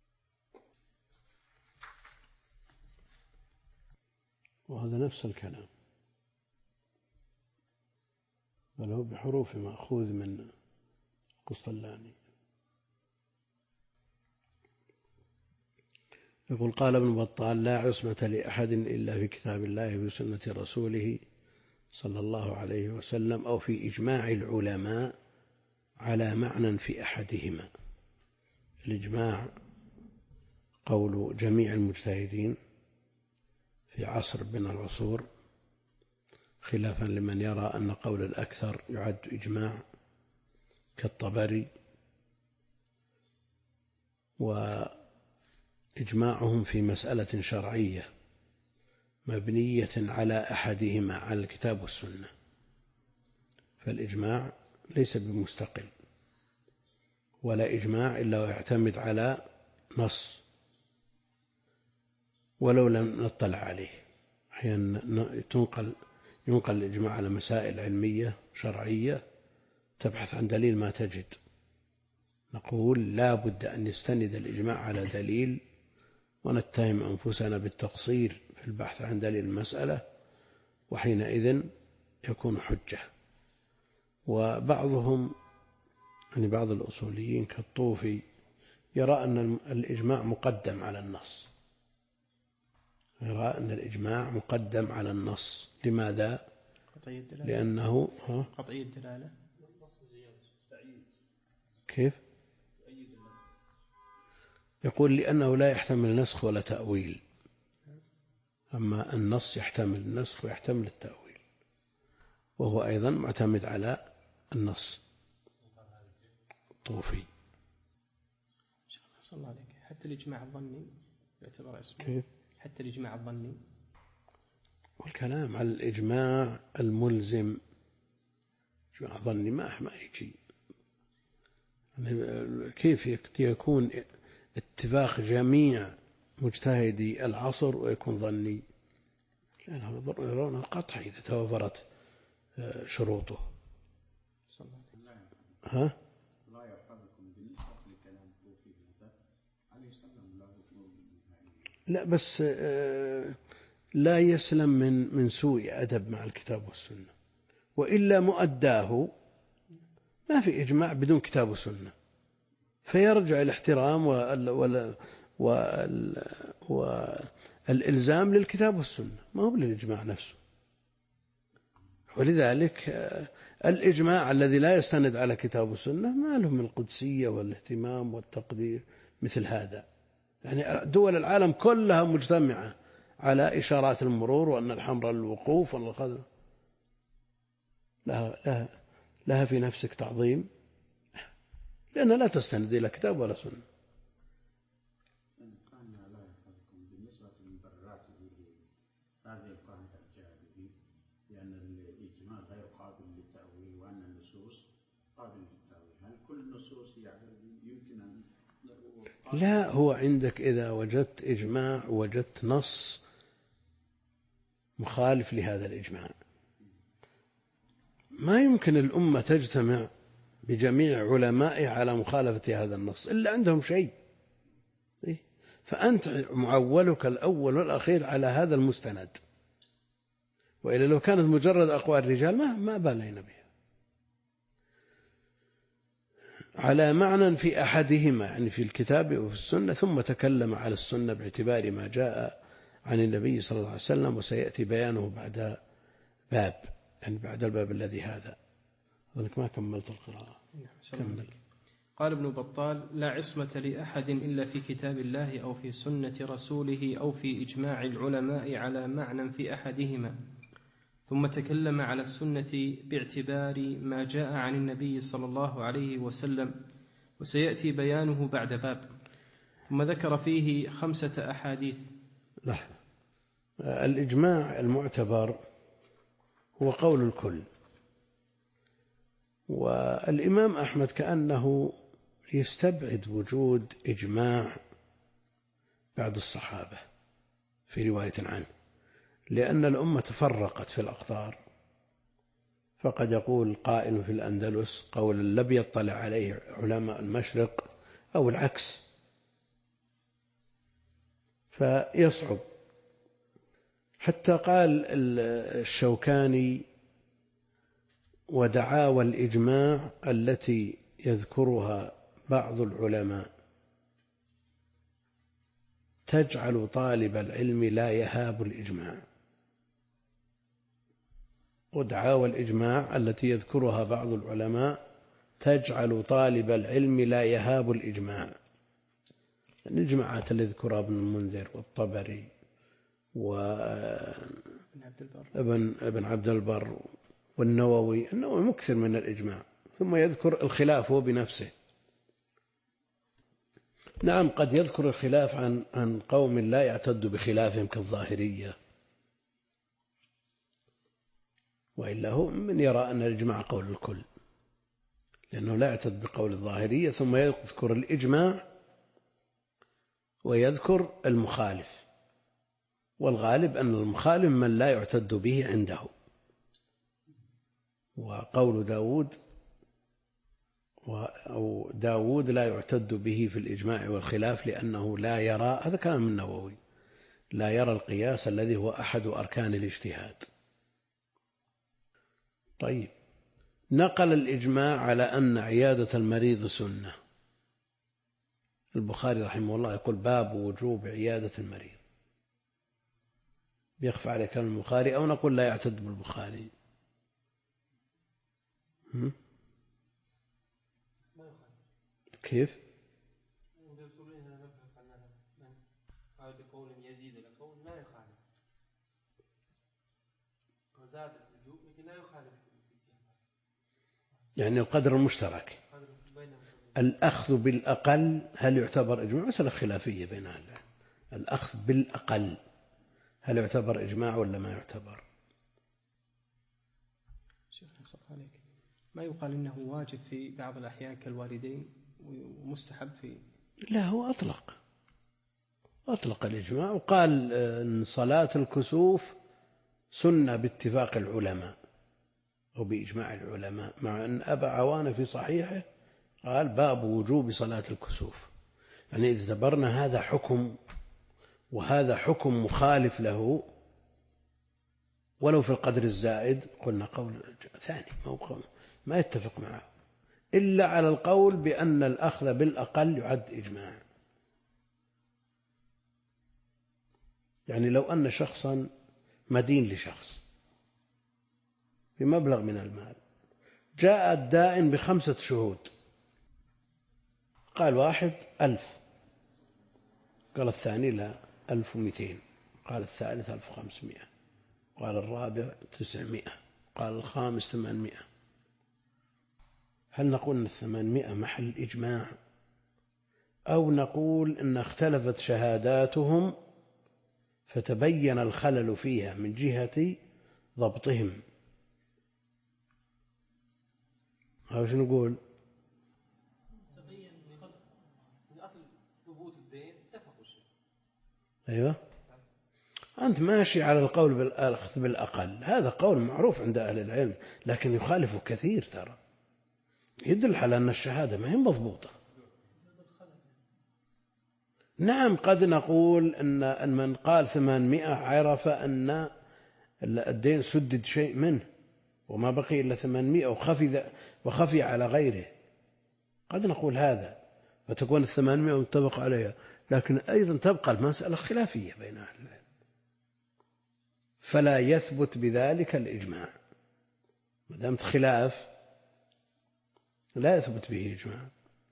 وهذا نفس الكلام، بل هو بحروف مأخوذ من القسطلاني. يقول: قال ابن بطال: لا عصمة لأحد إلا في كتاب الله وسنة رسوله صلى الله عليه وسلم أو في إجماع العلماء على معنى في أحدهما. الإجماع قول جميع المجتهدين في عصر من العصور، خلافا لمن يرى أن قول الأكثر يعد إجماع كالطبري. وإجماعهم في مسألة شرعية مبنية على أحدهما، على الكتاب والسنة، فالإجماع ليس بمستقل، ولا إجماع إلا ويعتمد على نص ولو لم نطلع عليه. أحيانا تنقل ينقل الإجماع على مسائل علمية شرعية، تبحث عن دليل ما تجد. نقول لا بد أن يستند الإجماع على دليل، ونتهم أنفسنا بالتقصير في البحث عن دليل المسألة، وحينئذ يكون حجة. وبعضهم يعني بعض الأصوليين كالطوفي يرى أن الإجماع مقدم على النص، يرى أن الإجماع مقدم على النص. لماذا؟ لأنه قطعي الدلالة. كيف؟ يقول لأنه لا يحتمل نسخ ولا تأويل، أما النص يحتمل النسخ ويحتمل التأويل، وهو أيضا معتمد على النص. طوفي صلى الله عليك. حتى الإجماع الظني يعتبر اسمه. كيف؟ حتى الإجماع الظني، والكلام على الإجماع الملزم إجماع ظني ما ما يجي. كيف يكون اتفاق جميع مجتهدي العصر ويكون ظني؟ لأنه يرون القطع إذا توفرت شروطه. ها؟ لا بس لا يسلم من من سوء أدب مع الكتاب والسنة، وإلا مؤداه ما في إجماع بدون كتاب وسنة، فيرجع الاحترام وال وال والإلزام للكتاب والسنة ما هو للإجماع نفسه. ولذلك الإجماع الذي لا يستند على كتاب والسنة ما له من القدسية والاهتمام والتقدير مثل هذا. يعني دول العالم كلها مجتمعة على إشارات المرور، وأن الحمراء للوقوف، وأن الخضراء لها, لها, لها في نفسك تعظيم، لأنها لا تستند إلى كتاب ولا سنة. بالنسبة للمبررات هذه القاعدة الجاهلية لأن الإجماع غير قابل للتأويل وأن النصوص قابل للتأويل، هل كل النصوص يمكن أن لا، هو عندك إذا وجدت إجماع وجدت نص مخالف لهذا الإجماع ما يمكن الأمة تجتمع بجميع علمائها على مخالفة هذا النص إلا عندهم شيء، فأنت معولك الأول والأخير على هذا المستند، وإلا لو كانت مجرد أقوال الرجال ما ما بالينا بها على معنى في أحدهما، يعني في الكتاب وفي السنة، ثم تكلم على السنة باعتبار ما جاء عن النبي صلى الله عليه وسلم، وسيأتي بيانه بعد باب، يعني بعد الباب الذي هذا. أظنك ما كملت القراءة. كمل. قال ابن بطال: لا عصمة لأحد إلا في كتاب الله أو في سنة رسوله أو في إجماع العلماء على معنى في أحدهما، ثم تكلم على السنة باعتبار ما جاء عن النبي صلى الله عليه وسلم، وسيأتي بيانه بعد باب، ثم ذكر فيه خمسة أحاديث. لحظة. الإجماع المعتبر هو قول الكل، والإمام أحمد كأنه يستبعد وجود إجماع بعد الصحابة في رواية عنه، لأن الأمة تفرقت في الأقطار، فقد يقول قائل في الأندلس قول لم يطلع عليه علماء المشرق أو العكس، فيصعب. حتى قال الشوكاني: ودعاوى الإجماع التي يذكرها بعض العلماء تجعل طالب العلم لا يهاب الإجماع. ودعاوى الإجماع التي يذكرها بعض العلماء تجعل طالب العلم لا يهاب الإجماع. الإجماعات اللي يذكرها ابن المنذر والطبري وابن ابن عبد البر والنووي، النووي مكثر من الإجماع، ثم يذكر الخلاف هو بنفسه. نعم، قد يذكر الخلاف عن عن قوم لا يعتد بخلافهم كالظاهرية، وإلا هو من يرى أن الإجماع قول الكل، لأنه لا يعتد بقول الظاهرية، ثم يذكر الإجماع ويذكر المخالف، والغالب أن المخالف من لا يعتد به عنده. وقول داود أو داود لا يعتد به في الإجماع والخلاف لأنه لا يرى، هذا كلام النووي، لا يرى القياس الذي هو أحد أركان الاجتهاد. طيب، نقل الإجماع على أن عيادة المريض سنة. البخاري رحمه الله يقول: باب وجوب عيادة المريض. بيخفى على كلام البخاري أو نقول لا يعتد بالبخاري؟ كيف؟ قال بقول يزيد القول لا يخالف وزاد الوجوب لكن لا يخالف يعني القدر المشترك. الأخذ بالأقل هل يعتبر إجماع؟ مسألة خلافية بين أهل العلم. الأخذ بالأقل هل يعتبر إجماع ولا ما يعتبر؟ ما يقال إنه واجب في بعض الأحيان كالوالدين ومستحب في. لا، هو أطلق أطلق الإجماع وقال أن صلاة الكسوف سنة باتفاق العلماء أو بإجماع العلماء، مع أن أبا عوانة في صحيحه قال باب وجوب صلاة الكسوف. يعني إذا اعتبرنا هذا حكم وهذا حكم مخالف له ولو في القدر الزائد قلنا قول ثاني ما يتفق معه، إلا على القول بأن الأخذ بالأقل يعد إجماع. يعني لو أن شخصا مدين لشخص بمبلغ من المال، جاء الدائن بخمسة شهود، قال واحد ألف، قال الثاني لا ألف ومئتين، قال الثالث ألف وخمسمائة، قال الرابع تسعمائة، قال الخامس ثمانمائة. هل نقول أن الثمانمائة محل إجماع أو نقول أن اختلفت شهاداتهم فتبين الخلل فيها من جهة ضبطهم؟ هذا شو نقول؟ تبين من أصل ثبوت الدين اتفقوا الشيء. أيوة، أنت ماشي على القول بالأخذ بالأقل، هذا قول معروف عند أهل العلم، لكن يخالف كثير ترى، يدل على أن الشهادة ما هي مضبوطة. نعم، قد نقول أن من قال ثمانمائة عرف أن الدين سدد شيء منه وما بقي إلا ثمانمائة وخفي, وخفي على غيره، قد نقول هذا فتكون الثمانمائة متفق عليها، لكن أيضا تبقى المسألة خلافية بين أهل العلم، فلا يثبت بذلك الإجماع. ما دامت خلاف لا يثبت به إجماع.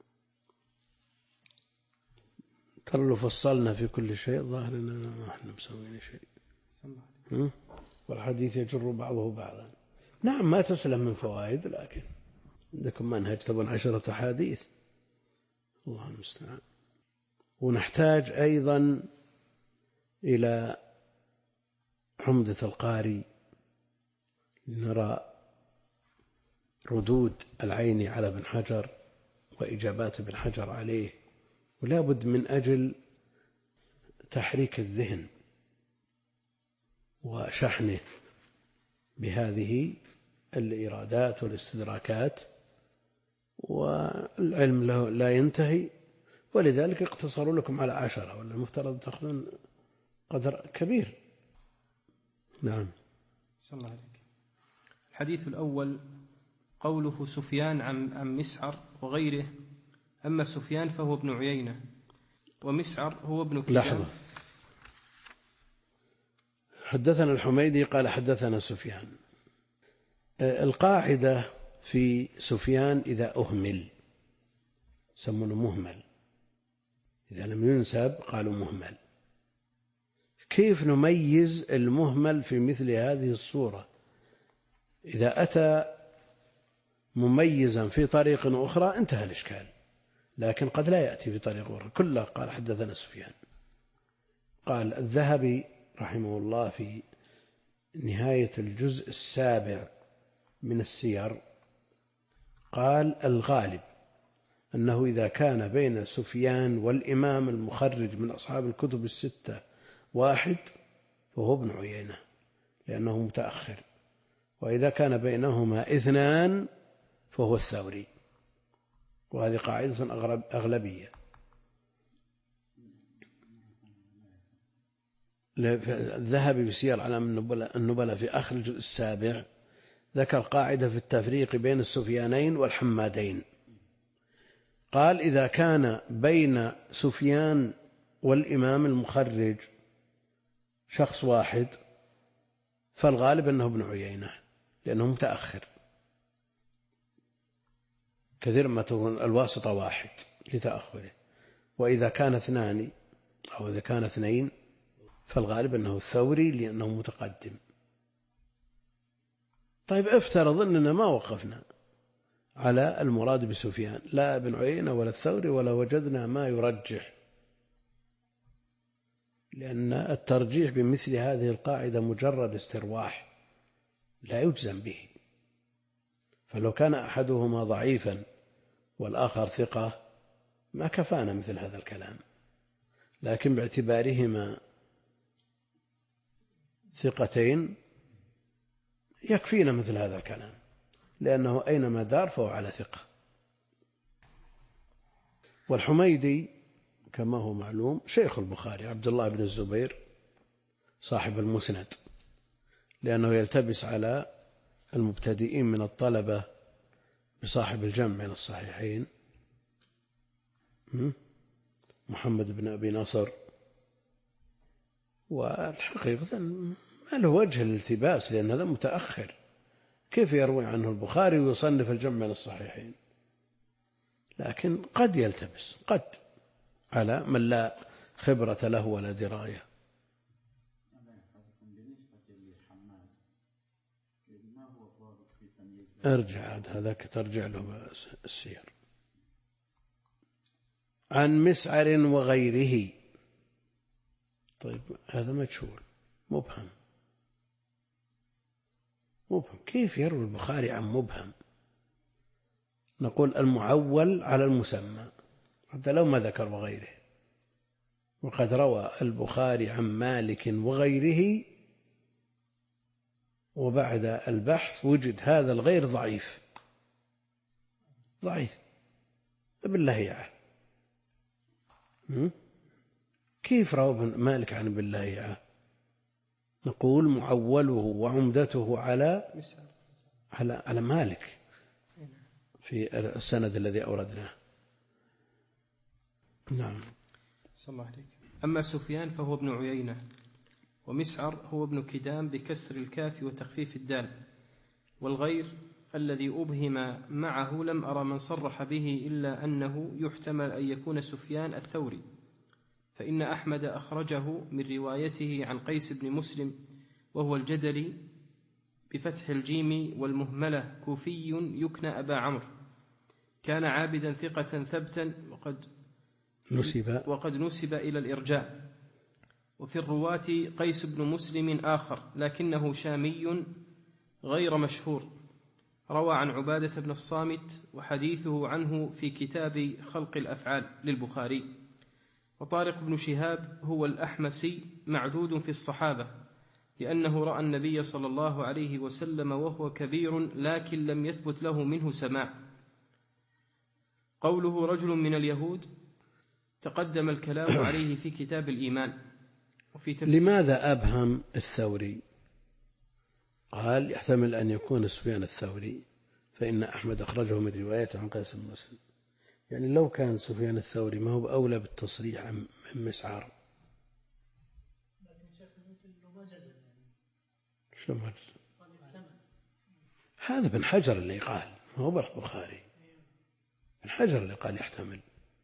ترى لو فصلنا في كل شيء ظاهر أننا ما احنا مسوين شيء، والحديث يجر بعضه بعضا. نعم ما تسلم من فوائد، لكن عندكم منهج تبون عشرة حديث، الله المستعان. ونحتاج أيضا إلى عمدة القاري لنرى ردود العين على ابن حجر وإجابات ابن حجر عليه، ولا بد من أجل تحريك الذهن وشحنه بهذه الإيرادات والاستدراكات، والعلم له لا ينتهي، ولذلك اقتصروا لكم على عشرة، ولا المفترض تأخذون قدر كبير. نعم. صلى الله عليك. الحديث الأول قوله سفيان عن عن مسعر وغيره، أما سفيان فهو ابن عيينة ومسعر هو ابن كلاب. لحظة، حدثنا الحميدي قال حدثنا سفيان. القاعدة في سفيان إذا أهمل سمونه مهمل، إذا لم ينسب قالوا مهمل. كيف نميز المهمل في مثل هذه الصورة؟ إذا أتى مميزا في طريق أخرى انتهى الإشكال، لكن قد لا يأتي في طريق أخرى. كله قال حدثنا سفيان. قال الذهبي رحمه الله في نهاية الجزء السابع من السير قال الغالب أنه إذا كان بين سفيان والإمام المخرج من أصحاب الكتب الستة واحد فهو ابن عيينة لأنه متأخر، وإذا كان بينهما اثنان فهو الثوري، وهذه قاعدة أغلبية. الذهب بسير علام النبلة في آخر الجزء السابع ذكر قاعدة في التفريق بين السفيانين والحمادين. قال إذا كان بين سفيان والإمام المخرج شخص واحد فالغالب أنه ابن عيينة لأنه متأخر، كثير ما تكون الواسطة واحد لتأخره. وإذا كان اثنان أو إذا كان اثنين فالغالب أنه الثوري لأنه متقدم. طيب افترض أننا ما وقفنا على المراد بسفيان لا ابن عيينة ولا الثوري ولا وجدنا ما يرجح، لأن الترجيح بمثل هذه القاعدة مجرد استرواح لا يجزم به. فلو كان أحدهما ضعيفا والآخر ثقة ما كفانا مثل هذا الكلام، لكن باعتبارهما ثقتين يكفينا مثل هذا الكلام، لأنه أينما دار فهو على ثقة. والحميدي كما هو معلوم شيخ البخاري عبد الله بن الزبير صاحب المسند، لأنه يلتبس على المبتدئين من الطلبة بصاحب الجمع بين الصحيحين محمد بن أبي نصر، والحقيقة ما له وجه الالتباس لأن هذا متأخر. كيف يروي عنه البخاري ويصنف الجمع بين الصحيحين؟ لكن قد يلتبس قد على من لا خبرة له ولا دراية. ارجع عاد هذاك ترجع له السير. عن مسعر وغيره. طيب هذا مجهول مبهم مبهم كيف يروي البخاري عن مبهم؟ نقول المعول على المسمى حتى لو ما ذكر وغيره. وقد روى البخاري عن مالك وغيره وبعد البحث وجد هذا الغير ضعيف ضعيف بالله يعه. كيف روى مالك عن بالله يعه؟ نقول معوله وعمدته على على على مالك في السند الذي أوردناه. نعم. صلى الله عليك. أما سفيان فهو ابن عيينة، ومسعر هو ابن كدام بكسر الكاف وتخفيف الدال، والغير الذي أبهم معه لم أرى من صرح به إلا أنه يحتمل أن يكون سفيان الثوري، فإن أحمد أخرجه من روايته عن قيس بن مسلم وهو الجدلي بفتح الجيم والمهملة كوفي يكنى أبا عمرو، كان عابدا ثقة ثبتا وقد نسب وقد نسب إلى الإرجاء. وفي الرواة قيس بن مسلم آخر لكنه شامي غير مشهور، روى عن عبادة بن الصامت وحديثه عنه في كتاب خلق الأفعال للبخاري. وطارق بن شهاب هو الأحمسي معدود في الصحابة لأنه رأى النبي صلى الله عليه وسلم وهو كبير لكن لم يثبت له منه سماع. قوله رجل من اليهود تقدم الكلام عليه في كتاب الإيمان. وفي لماذا أبهم الثوري؟ قال يحتمل أن يكون سفيان الثوري فإن أحمد أخرجه من روايته عن قيس بن مسلم. يعني لو كان سفيان الثوري ما هو أولى بالتصريح عن مسعر. شو ما هذا بن حجر اللي قال ما هو بالبخاري. بن حجر اللي قال يحتمل.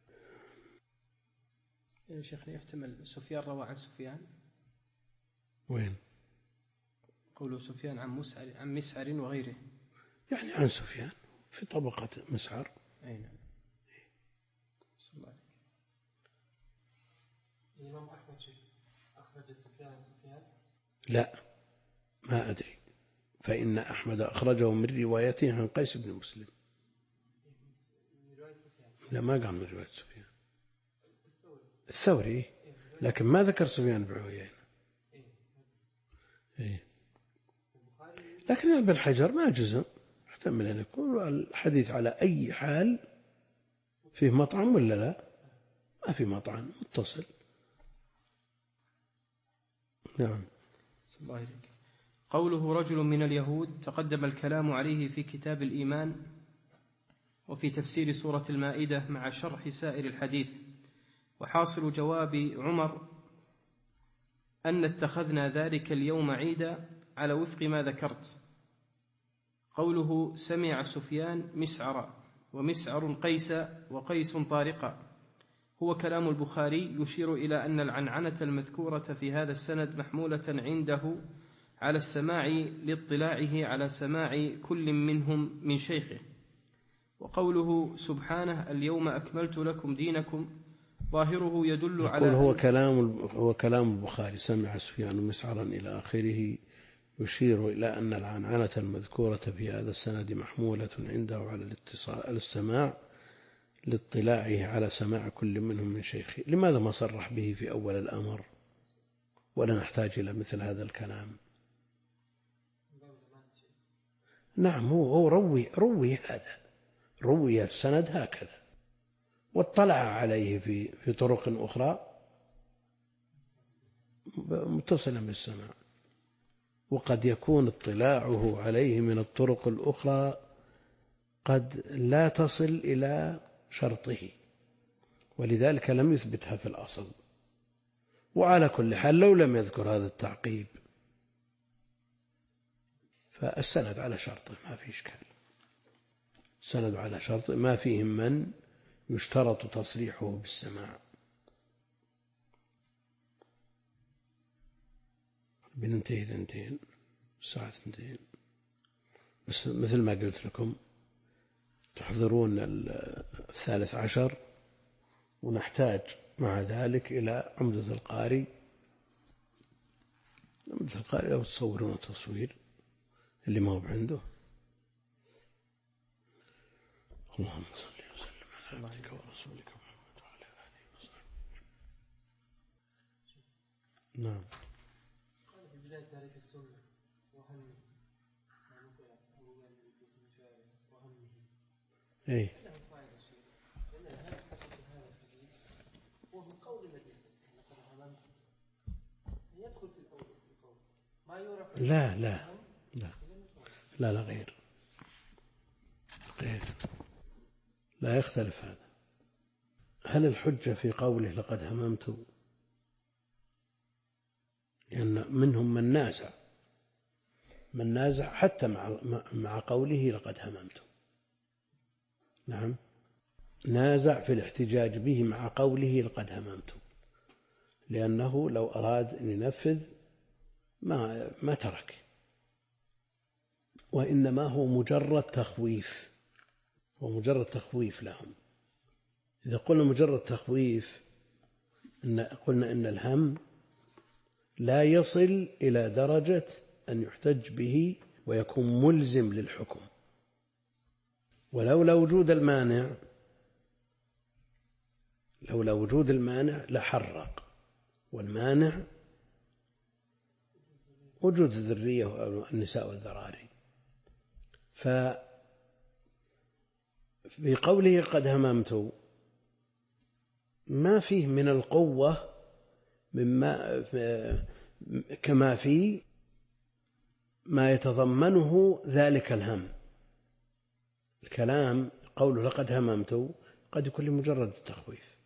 يا شيخنا يحتمل سفيان روى عن سفيان. وين؟ قوله سفيان عن مسعر عن مسعر وغيره. يعني عن سفيان في طبقة مسعر. أي نعم. صلى الله عليه. الإمام أحمد أخرج سفيان سفيان؟ لا ما أدري. فإن أحمد أخرجه من روايته عن قيس بن مسلم. لا ما قال من رواية سفيان الثوري، لكن ما ذكر سفيان بن عيينة. إيه. لكن ابن حجر ما جزم، احتمل أن يكون الحديث على أي حال فيه مطعم ولا لا؟ ما في مطعم متصل. نعم. الله عليك. قوله رجل من اليهود تقدم الكلام عليه في كتاب الإيمان وفي تفسير سورة المائدة مع شرح سائر الحديث. وحاصل جواب عمر أن اتخذنا ذلك اليوم عيدا على وفق ما ذكرت. قوله سمع سفيان مسعر ومسعر قيس وقيس طارقا. هو كلام البخاري يشير إلى أن العنعنة المذكورة في هذا السند محمولة عنده على السماع لاطلاعه على سماع كل منهم من شيخه. وقوله سبحانه اليوم أكملت لكم دينكم ظاهره يدل على هو كلام هو كلام البخاري سمع سفيان مسعرا إلى آخره يشير إلى أن العنعنة المذكورة في هذا السند محمولة عنده على الاتصال السماع لاطلاعه على سماع كل منهم من شيخه. لماذا ما صرح به في أول الأمر ولا نحتاج إلى مثل هذا الكلام؟ نعم هو, هو روي, روي هذا روي السند هكذا واطلع عليه في, في طرق أخرى متصلا بالسماع، وقد يكون اطلاعه عليه من الطرق الأخرى قد لا تصل إلى شرطه ولذلك لم يثبتها في الأصل. وعلى كل حال لو لم يذكر هذا التعقيب فالسند على شرطه ما في إشكال. السند على شرطه ما فيهم من يشترط تصريحه بالسماع. بننتهي ذنتين الساعة اثنتين بس مثل ما قلت لكم تحضرون الثالث عشر ونحتاج مع ذلك إلى عمدة القاري. عمدة القاري لو تصورون التصوير اللي ما هو عنده. اللهم صل وسلم على عبدك ورسولك محمد وعلى آله وصحبه. نعم. قال في بداية تاريخ السنة وهمه ما نقل أبو بكر بن شارع وهمه. إيه. له فائدة شيء. لأن هذا هذا الحديث هو من قول النبي لقد هممت يدخل في الأول في القول ما يعرف. لا لا لا لا لا غير غير لا يختلف هذا. هل الحجة في قوله لقد هممت؟ لأن منهم من نازع من نازع حتى مع مع قوله لقد هممت. نعم نازع في الاحتجاج به مع قوله لقد هممت، لأنه لو أراد أن ينفذ ما ما ترك، وإنما هو مجرد تخويف ومجرد تخويف لهم. إذا قلنا مجرد تخويف إن قلنا إن الهم لا يصل إلى درجة أن يحتج به ويكون ملزم للحكم. ولولا وجود المانع لولا وجود المانع لحرق، والمانع وجود الذرية والنساء والذراري. ففي قوله قد هممت ما فيه من القوة مما كما في ما يتضمنه ذلك الهم. الكلام قوله لقد هممت قد يكون لمجرد التخويف،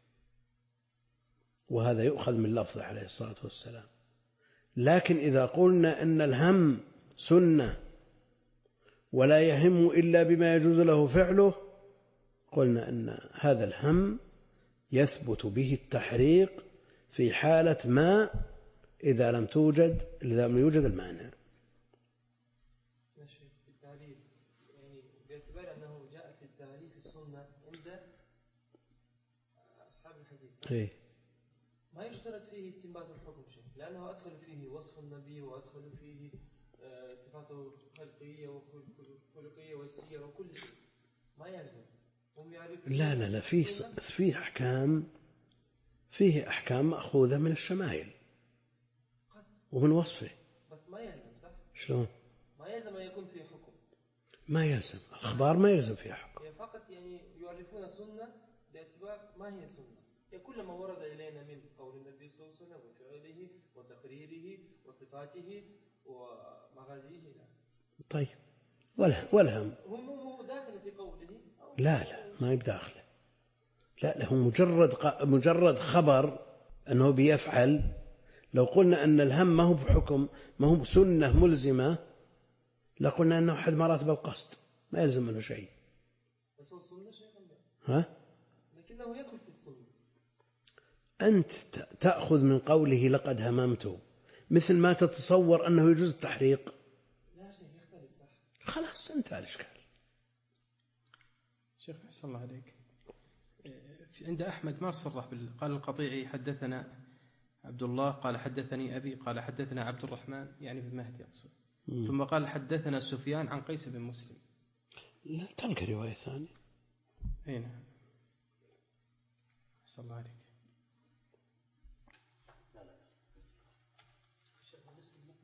وهذا يؤخذ من لفظه عليه الصلاة والسلام. لكن إذا قلنا أن الهم سنة ولا يهم إلا بما يجوز له فعله، قلنا أن هذا الهم يثبت به التحريق في حالة ما إذا لم توجد إذا لم يوجد المانع. في التعريف يعني باعتبار أنه جاء في التعريف السنة عند أصحاب الحديث إيه؟ ما يشترط فيه استنباط الحكم شيء، لأنه أدخل فيه وصف النبي وأدخل فيه صفاته خلقية وخلقية والسيرة وكل شيء ما يلزم. لا لا لا فيه فيه أحكام فيه أحكام مأخوذة من الشمائل ومن وصفه، بس ما يلزم صح؟ شلون؟ ما يلزم أن يكون فيه حكم. ما يلزم الأخبار ما يلزم فيها حكم. هي فقط يعني يعرفون سنة باعتبار ما هي سنة، كل ما ورد إلينا من قول النبي صلى الله عليه وسلم وفعله وتقريره وصفاته ومغازيه. لا طيب والهم هم داخل في قوله؟ لا لا ما يبداخله. لا له مجرد مجرد خبر أنه بيفعل. لو قلنا أن الهم ما هو بحكم ما هو سنة ملزمة لقلنا أنه أحد مراتب القصد ما يلزم منه شيء. بس هو سنة شيء ها؟ لكنه يدخل في السنة. أنت تأخذ من قوله لقد هممت مثل ما تتصور أنه يجوز التحريق. لا شيء يختلف. خلاص انتهى الإشكال. شيخ أحسن الله عليك، عند أحمد ما صرح بال... قال القطيعي حدثنا عبد الله قال حدثني أبي قال حدثنا عبد الرحمن يعني بن مهدي أقصد، ثم قال حدثنا سفيان عن قيس بن مسلم. لا تلك رواية ثانية. أين؟ أحسن الله عليك.